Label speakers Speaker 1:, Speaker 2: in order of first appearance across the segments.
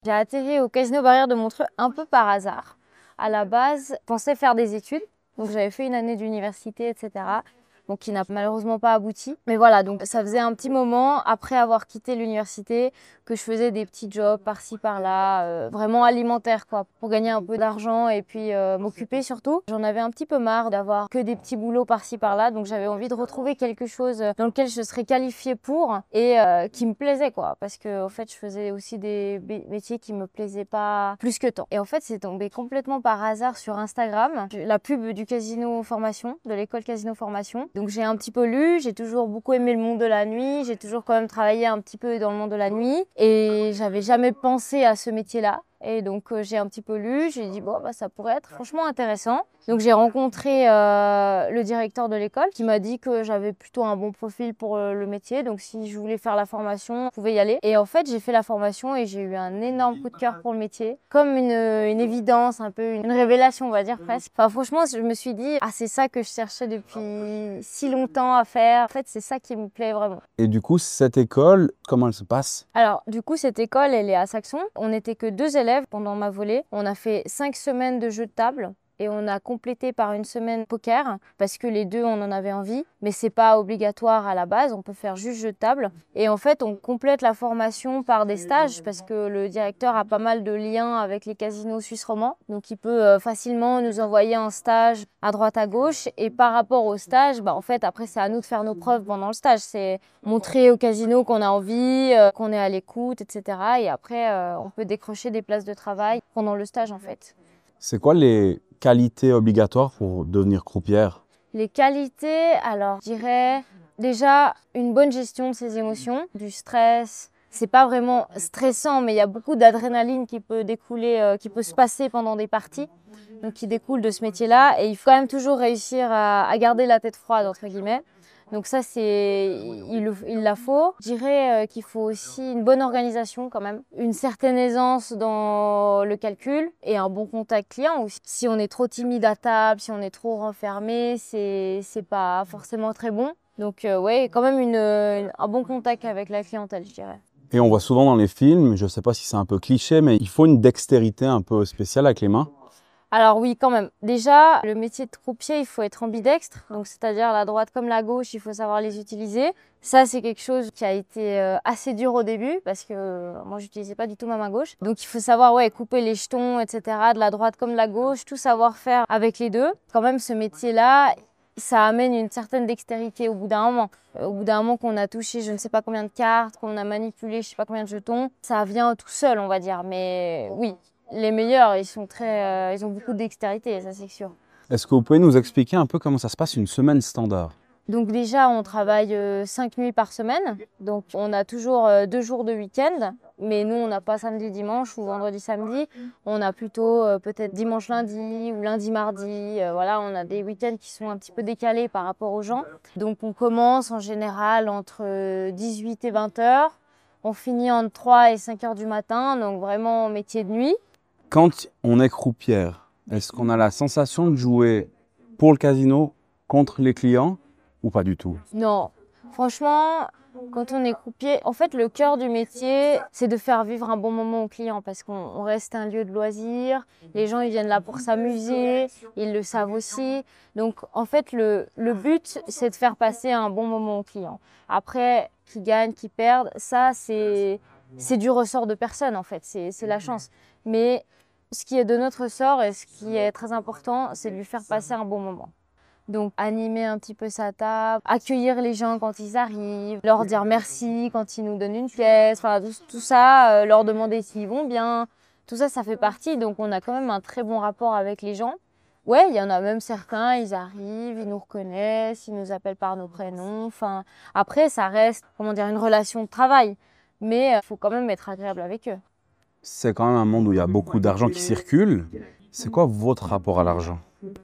Speaker 1: J'ai atterri au Casino Barrière de Montreux un peu par hasard. À la base, je pensais faire des études, donc j'avais fait une année d'université, etc. Donc qui n'a malheureusement pas abouti. Mais voilà, donc ça faisait un petit moment, après avoir quitté l'université, que je faisais des petits jobs par-ci par-là, vraiment alimentaires quoi, pour gagner un peu d'argent et puis m'occuper surtout. J'en avais un petit peu marre d'avoir que des petits boulots par-ci par-là, donc j'avais envie de retrouver quelque chose dans lequel je serais qualifiée pour et qui me plaisait quoi, parce que en fait je faisais aussi des métiers qui me plaisaient pas plus que tant. Et en fait c'est tombé complètement par hasard sur Instagram, la pub du Casino Formation, de l'école Casino Formation. Donc j'ai un petit peu lu, j'ai toujours beaucoup aimé le monde de la nuit, j'ai toujours quand même travaillé un petit peu dans le monde de la nuit et j'avais jamais pensé à ce métier-là. Et donc j'ai un petit peu lu, j'ai dit bon bah ça pourrait être franchement intéressant. Donc j'ai rencontré le directeur de l'école qui m'a dit que j'avais plutôt un bon profil pour le métier. Donc si je voulais faire la formation, je pouvais y aller. Et en fait j'ai fait la formation et j'ai eu un énorme coup de cœur pour le métier. Comme une évidence, un peu une révélation on va dire presque. Enfin franchement je me suis dit ah c'est ça que je cherchais depuis si longtemps à faire. En fait c'est ça qui me plaît vraiment.
Speaker 2: Et du coup cette école, comment elle se passe?
Speaker 1: Alors, du coup, cette école, elle est à Saxon. On n'était que 2 élèves pendant ma volée. On a fait 5 semaines de jeux de table et on a complété par une semaine poker parce que les deux, on en avait envie. Mais c'est pas obligatoire à la base, on peut faire juste jeux de table. Et en fait, on complète la formation par des stages parce que le directeur a pas mal de liens avec les casinos suisses romands. Donc, il peut facilement nous envoyer un stage à droite à gauche. Et par rapport au stage, bah, en fait, après, c'est à nous de faire nos preuves pendant le stage. C'est montrer au casino qu'on a envie, qu'on est à l'écoute, etc. Et après, on peut décrocher des places de travail pendant le stage, en fait.
Speaker 2: C'est quoi les qualités obligatoires pour devenir croupière?
Speaker 1: Les qualités, alors, je dirais déjà une bonne gestion de ses émotions, du stress. C'est pas vraiment stressant, mais il y a beaucoup d'adrénaline qui peut découler, qui peut se passer pendant des parties, donc qui découle de ce métier-là. Et il faut quand même toujours réussir à garder la tête froide, entre guillemets. Donc ça, il la faut. Je dirais qu'il faut aussi une bonne organisation quand même, une certaine aisance dans le calcul et un bon contact client aussi. Si on est trop timide à table, si on est trop renfermé, c'est pas forcément très bon. Donc ouais, quand même un bon contact avec la clientèle, je dirais.
Speaker 2: Et on voit souvent dans les films, je ne sais pas si c'est un peu cliché, mais il faut une dextérité un peu spéciale avec les mains.
Speaker 1: Alors oui, quand même. Déjà, le métier de croupier, il faut être ambidextre, donc c'est-à-dire la droite comme la gauche, il faut savoir les utiliser. Ça, c'est quelque chose qui a été assez dur au début parce que moi, j'utilisais pas du tout ma main gauche. Donc, il faut savoir couper les jetons, etc., de la droite comme de la gauche, tout savoir faire avec les deux. Quand même, ce métier-là, ça amène une certaine dextérité au bout d'un moment. Au bout d'un moment qu'on a touché je ne sais pas combien de cartes, qu'on a manipulé je sais pas combien de jetons, ça vient tout seul, on va dire. Mais oui. Les meilleurs, ils ont beaucoup de dextérité, ça c'est sûr.
Speaker 2: Est-ce que vous pouvez nous expliquer un peu comment ça se passe une semaine standard?
Speaker 1: Donc déjà, on travaille 5 nuits par semaine. Donc on a toujours 2 jours de week-end. Mais nous, on n'a pas samedi, dimanche ou vendredi, samedi. On a plutôt peut-être dimanche, lundi ou lundi, mardi. Voilà, on a des week-ends qui sont un petit peu décalés par rapport aux gens. Donc on commence en général entre 18 et 20 heures. On finit entre 3 et 5 heures du matin. Donc vraiment métier de nuit.
Speaker 2: Quand on est croupière, est-ce qu'on a la sensation de jouer pour le casino contre les clients ou pas du tout?
Speaker 1: Non, franchement, quand on est croupier, en fait, le cœur du métier, c'est de faire vivre un bon moment aux clients parce qu'on reste un lieu de loisir. Les gens, ils viennent là pour s'amuser, ils le savent aussi. Donc, en fait, le but, c'est de faire passer un bon moment aux clients. Après, qu'ils gagnent, qu'ils perdent, ça, c'est du ressort de personne, en fait. C'est la chance. Mais ce qui est de notre ressort et ce qui est très important, c'est de lui faire passer un bon moment. Donc animer un petit peu sa table, accueillir les gens quand ils arrivent, leur dire merci quand ils nous donnent une pièce, enfin tout ça, leur demander s'ils vont bien. Tout ça, ça fait partie, donc on a quand même un très bon rapport avec les gens. Ouais, il y en a même certains, ils arrivent, ils nous reconnaissent, ils nous appellent par nos prénoms. Enfin, après, ça reste, comment dire, une relation de travail. Mais il faut quand même être agréable avec eux.
Speaker 2: C'est quand même un monde où il y a beaucoup d'argent qui circule. C'est quoi votre rapport à l'argent?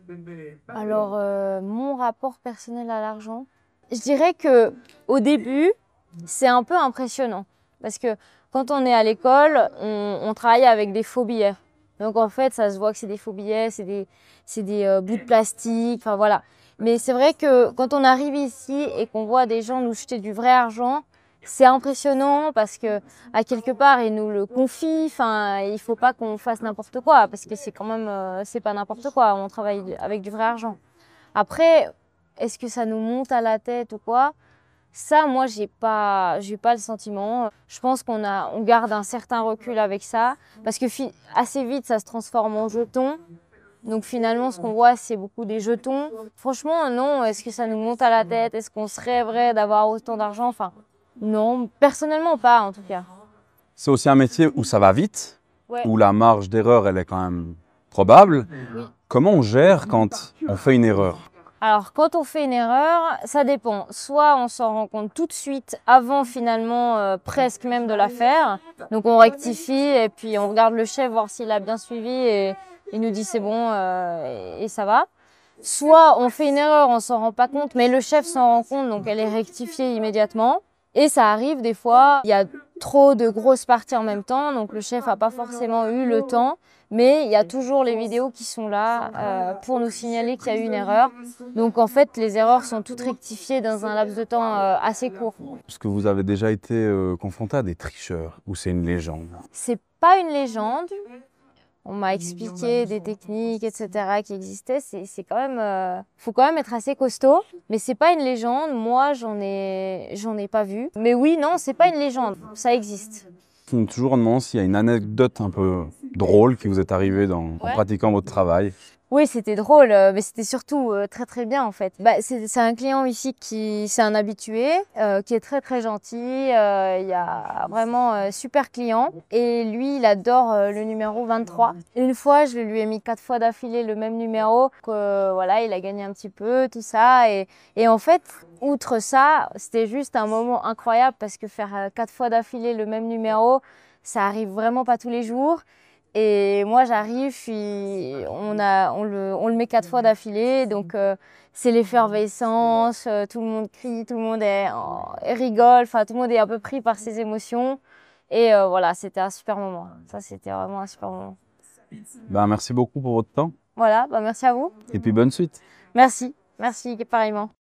Speaker 1: Alors, mon rapport personnel à l'argent, je dirais que au début, c'est un peu impressionnant. Parce que quand on est à l'école, on travaille avec des faux billets. Donc en fait, ça se voit que c'est des faux billets, c'est des bouts de plastique, enfin voilà. Mais c'est vrai que quand on arrive ici et qu'on voit des gens nous jeter du vrai argent, C'est impressionnant parce que, à quelque part, ils nous le confient. Enfin, il faut pas qu'on fasse n'importe quoi parce que c'est quand même, c'est pas n'importe quoi. On travaille avec du vrai argent. Après, est-ce que ça nous monte à la tête ou quoi? Ça, moi, j'ai pas le sentiment. Je pense on garde un certain recul avec ça parce que assez vite, ça se transforme en jetons. Donc finalement, ce qu'on voit, c'est beaucoup des jetons. Franchement, non. Est-ce que ça nous monte à la tête? Est-ce qu'on se rêverait d'avoir autant d'argent? Enfin, non, personnellement pas en tout cas.
Speaker 2: C'est aussi un métier où ça va vite,
Speaker 1: Ouais.
Speaker 2: où la marge d'erreur, elle est quand même probable.
Speaker 1: Oui.
Speaker 2: Comment on gère quand on fait une erreur?
Speaker 1: Alors, quand on fait une erreur, ça dépend. Soit on s'en rend compte tout de suite, avant finalement, presque même de la faire. Donc on rectifie et puis on regarde le chef, voir s'il a bien suivi et il nous dit c'est bon et ça va. Soit on fait une erreur, on s'en rend pas compte, mais le chef s'en rend compte, donc elle est rectifiée immédiatement. Et ça arrive des fois, il y a trop de grosses parties en même temps, donc le chef n'a pas forcément eu le temps. Mais il y a toujours les vidéos qui sont là pour nous signaler qu'il y a eu une erreur. Donc en fait, les erreurs sont toutes rectifiées dans un laps de temps assez court.
Speaker 2: Est-ce que vous avez déjà été confronté à des tricheurs ou c'est une légende?
Speaker 1: C'est pas une légende. On m'a expliqué des techniques, etc. qui existaient. C'est quand même, faut quand même être assez costaud. Mais c'est pas une légende. Moi, j'en ai pas vu. Mais oui, non, c'est pas une légende. Ça existe.
Speaker 2: Je me toujours demandé s'il y a une anecdote un peu drôle qui vous est arrivée en pratiquant votre travail.
Speaker 1: Oui, c'était drôle, mais c'était surtout très très bien en fait. C'est un client ici c'est un habitué, qui est très très gentil. Il y a vraiment super client. Et lui, il adore le numéro 23. Une fois, je lui ai mis 4 fois d'affilée le même numéro. Voilà, il a gagné un petit peu, tout ça. Et en fait, outre ça, c'était juste un moment incroyable parce que faire 4 fois d'affilée le même numéro, ça arrive vraiment pas tous les jours. Et moi, j'arrive, on le met 4 fois d'affilée, donc c'est l'effervescence, tout le monde crie, tout le monde rigole, enfin tout le monde est un peu pris par ses émotions. Et voilà, c'était un super moment. Ça, c'était vraiment un super moment.
Speaker 2: Ben, merci beaucoup pour votre temps
Speaker 1: Voilà, merci à vous.
Speaker 2: et puis bonne suite.
Speaker 1: Merci, merci pareillement.